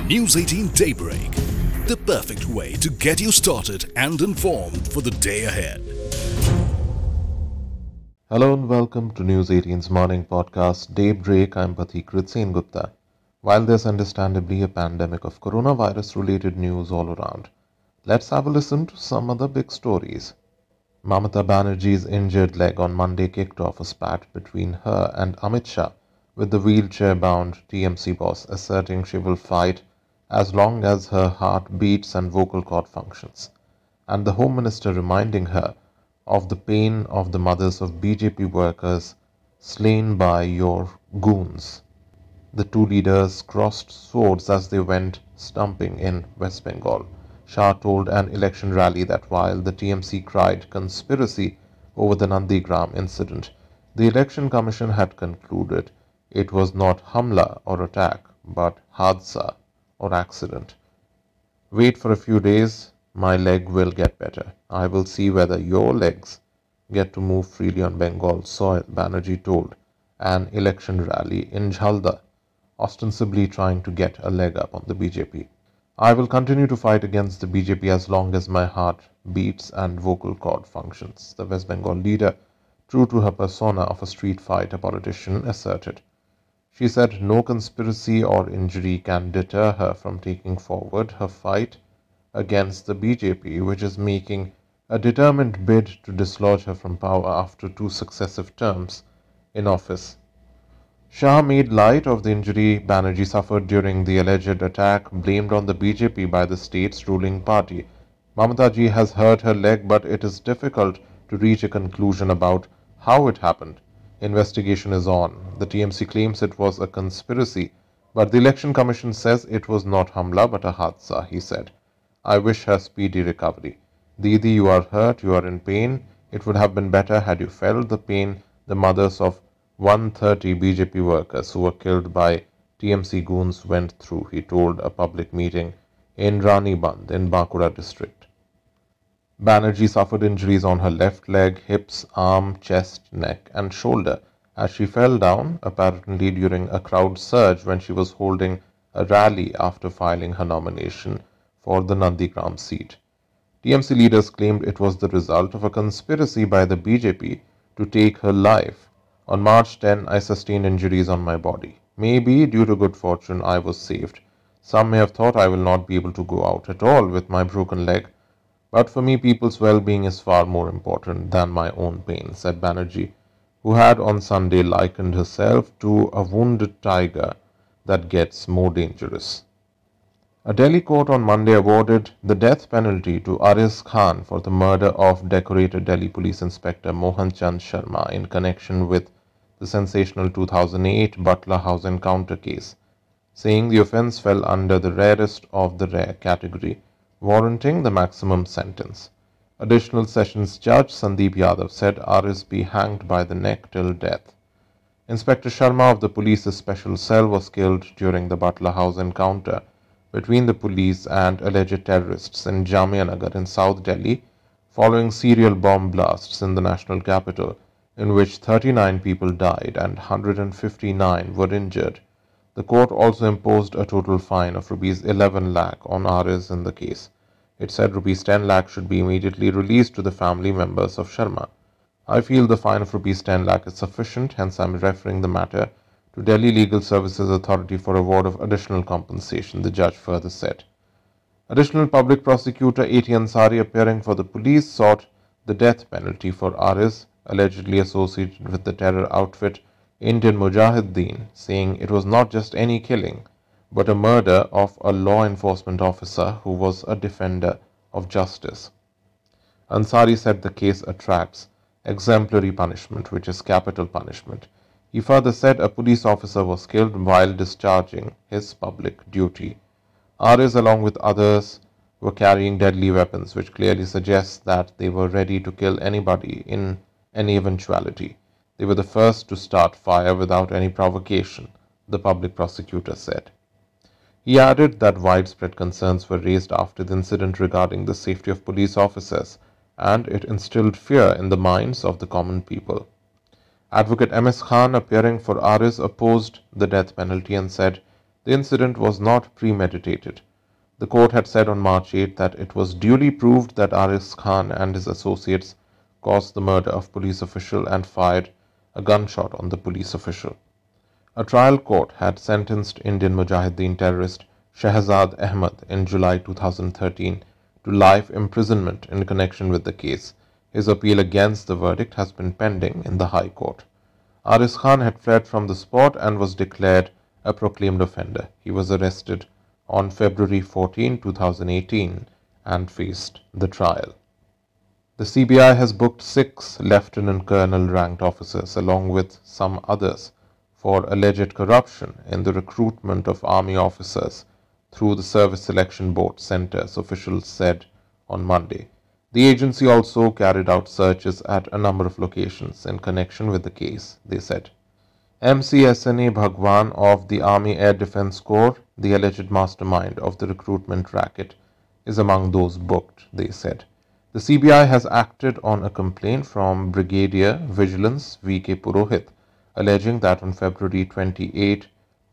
News 18 Daybreak, the perfect way to get you started and informed for the day ahead. Hello and welcome to News 18's morning podcast Daybreak. I'm Pathikrit Sen Gupta. While there's understandably a pandemic of coronavirus-related news all around, let's have a listen to some of the big stories. Mamata Banerjee's injured leg on Monday kicked off a spat between her and Amit Shah, with the wheelchair-bound TMC boss asserting she will fight as long as her heart beats and vocal cord functions, and the Home Minister reminding her of the pain of the mothers of BJP workers slain by your goons. The two leaders crossed swords as they went stumping in West Bengal. Shah told an election rally that while the TMC cried conspiracy over the Nandigram incident, the Election Commission had concluded it was not Hamla or attack, but Hadsa or accident. Wait for a few days, my leg will get better. I will see whether your legs get to move freely on Bengal soil, Banerjee told an election rally in Jhalda, ostensibly trying to get a leg up on the BJP. I will continue to fight against the BJP as long as my heart beats and vocal cord functions, the West Bengal leader, true to her persona of a street fighter politician, asserted. She said no conspiracy or injury can deter her from taking forward her fight against the BJP, which is making a determined bid to dislodge her from power after two successive terms in office. Shah made light of the injury Banerjee suffered during the alleged attack blamed on the BJP by the state's ruling party. Mamata ji has hurt her leg, but it is difficult to reach a conclusion about how it happened. Investigation is on. The TMC claims it was a conspiracy, but the Election Commission says it was not Hamla but a Hadsa, he said. I wish her speedy recovery. Didi, you are hurt, you are in pain. It would have been better had you felt the pain the mothers of 130 BJP workers who were killed by TMC goons went through, he told a public meeting in Rani Band in Bankura district. Banerjee suffered injuries on her left leg, hips, arm, chest, neck and shoulder as she fell down, apparently during a crowd surge when she was holding a rally after filing her nomination for the Nandigram seat. TMC leaders claimed it was the result of a conspiracy by the BJP to take her life. On March 10, I sustained injuries on my body. Maybe due to good fortune, I was saved. Some may have thought I will not be able to go out at all with my broken leg. But for me, people's well-being is far more important than my own pain, said Banerjee, who had on Sunday likened herself to a wounded tiger that gets more dangerous. A Delhi court on Monday awarded the death penalty to Ariz Khan for the murder of decorated Delhi Police Inspector Mohan Chand Sharma in connection with the sensational 2008 Butler House encounter case, saying the offence fell under the rarest of the rare category, warranting the maximum sentence. Additional Sessions Judge Sandeep Yadav said Ariz be hanged by the neck till death. Inspector Sharma of the police's special cell was killed during the Butler House encounter between the police and alleged terrorists in Jamia Nagar in South Delhi, following serial bomb blasts in the national capital, in which 39 people died and 159 were injured. The court also imposed a total fine of Rs 11 lakh on Ariz in the case. It said Rs 10 lakh should be immediately released to the family members of Sharma. I feel the fine of Rs 10 lakh is sufficient, hence I am referring the matter to Delhi Legal Services Authority for award of additional compensation, the judge further said. Additional Public Prosecutor A.T. Ansari, appearing for the police, sought the death penalty for Ariz, allegedly associated with the terror outfit Indian Mujahideen, saying it was not just any killing, but a murder of a law enforcement officer who was a defender of justice. Ansari said the case attracts exemplary punishment, which is capital punishment. He further said a police officer was killed while discharging his public duty. Ariz, along with others, were carrying deadly weapons, which clearly suggests that they were ready to kill anybody in any eventuality. They were the first to start fire without any provocation, the public prosecutor said. He added that widespread concerns were raised after the incident regarding the safety of police officers, and it instilled fear in the minds of the common people. Advocate M.S. Khan, appearing for Ariz, opposed the death penalty and said the incident was not premeditated. The court had said on March 8 that it was duly proved that Aris Khan and his associates caused the murder of police official and fired a gunshot on the police official. A trial court had sentenced Indian Mujahideen terrorist Shehzad Ahmed in July 2013 to life imprisonment in connection with the case. His appeal against the verdict has been pending in the High Court. Aris Khan had fled from the spot and was declared a proclaimed offender. He was arrested on February 14, 2018 and faced the trial. The CBI has booked 6 lieutenant colonel ranked officers along with some others for alleged corruption in the recruitment of army officers through the Service Selection Board centers, officials said on Monday. The agency also carried out searches at a number of locations in connection with the case, they said. MCSNA Bhagwan of the Army Air Defense Corps, the alleged mastermind of the recruitment racket, is among those booked, they said. The CBI has acted on a complaint from Brigadier Vigilance V.K. Purohit, alleging that on February 28,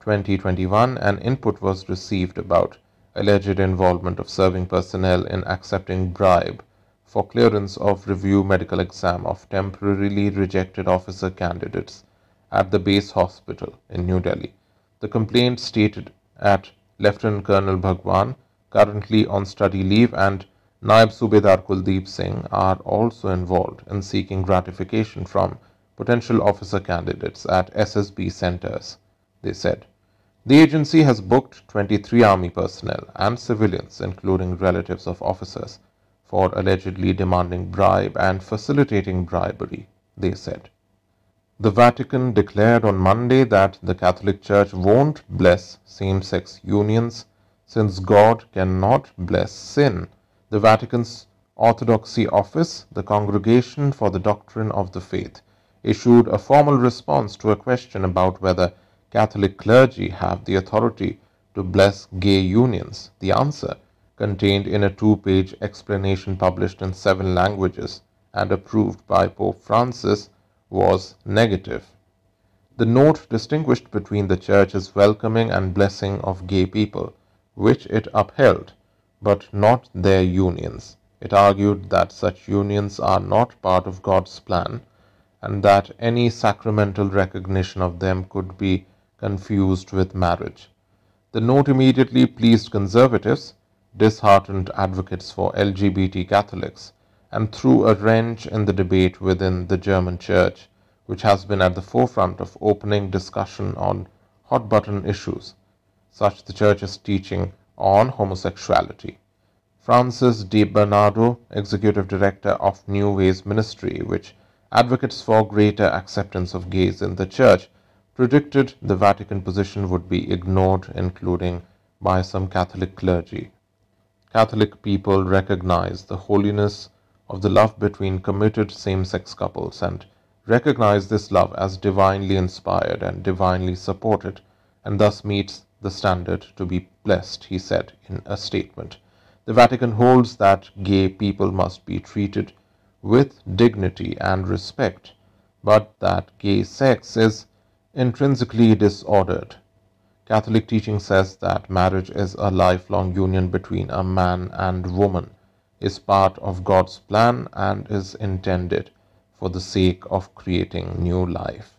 2021, an input was received about alleged involvement of serving personnel in accepting bribe for clearance of review medical exam of temporarily rejected officer candidates at the base hospital in New Delhi. The complaint stated at Lieutenant Colonel Bhagwan, currently on study leave, and Naib Subedar Kuldeep Singh are also involved in seeking gratification from potential officer candidates at SSB centers, they said. The agency has booked 23 army personnel and civilians, including relatives of officers, for allegedly demanding bribe and facilitating bribery, they said. The Vatican declared on Monday that the Catholic Church won't bless same-sex unions since God cannot bless sin. The Vatican's Orthodoxy Office, the Congregation for the Doctrine of the Faith, issued a formal response to a question about whether Catholic clergy have the authority to bless gay unions. The answer, contained in a 2-page explanation published in 7 languages and approved by Pope Francis, was negative. The note distinguished between the Church's welcoming and blessing of gay people, which it upheld, but not their unions. It argued that such unions are not part of God's plan, and that any sacramental recognition of them could be confused with marriage. The note immediately pleased conservatives, disheartened advocates for LGBT Catholics, and threw a wrench in the debate within the German Church, which has been at the forefront of opening discussion on hot-button issues, such the Church's teaching on homosexuality. Francis Di Bernardo, executive director of New Ways Ministry, which advocates for greater acceptance of gays in the Church, predicted the Vatican position would be ignored, including by some Catholic clergy. Catholic people recognize the holiness of the love between committed same-sex couples and recognize this love as divinely inspired and divinely supported, and thus meets the standard to be blessed, he said in a statement. The Vatican holds that gay people must be treated with dignity and respect, but that gay sex is intrinsically disordered. Catholic teaching says that marriage is a lifelong union between a man and woman, is part of God's plan, and is intended for the sake of creating new life.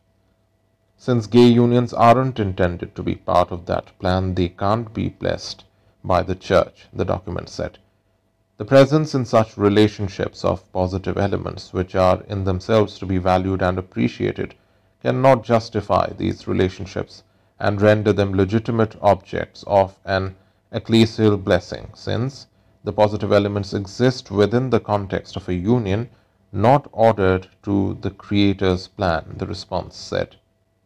Since gay unions aren't intended to be part of that plan, they can't be blessed by the Church, the document said. The presence in such relationships of positive elements, which are in themselves to be valued and appreciated, cannot justify these relationships and render them legitimate objects of an ecclesial blessing, since the positive elements exist within the context of a union not ordered to the Creator's plan, the response said.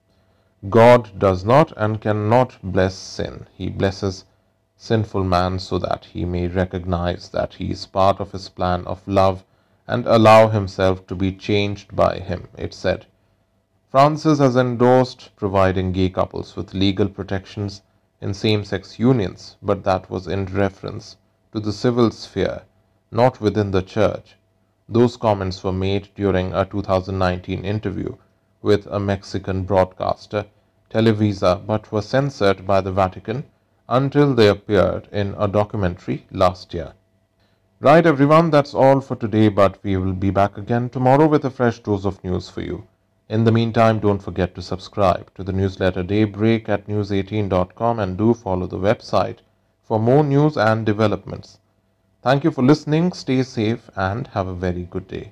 God does not and cannot bless sin. He blesses sinful man so that he may recognize that he is part of his plan of love and allow himself to be changed by him, it said. Francis has endorsed providing gay couples with legal protections in same-sex unions, but that was in reference to the civil sphere, not within the Church. Those comments were made during a 2019 interview with a Mexican broadcaster, Televisa but were censored by the Vatican until they appeared in a documentary last year. Right, everyone, that's all for today, but we will be back again tomorrow with a fresh dose of news for you. In the meantime, don't forget to subscribe to the newsletter Daybreak at news18.com and do follow the website for more news and developments. Thank you for listening, stay safe, and have a very good day.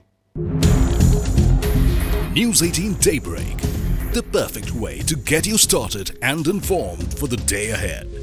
News 18 Daybreak, the perfect way to get you started and informed for the day ahead.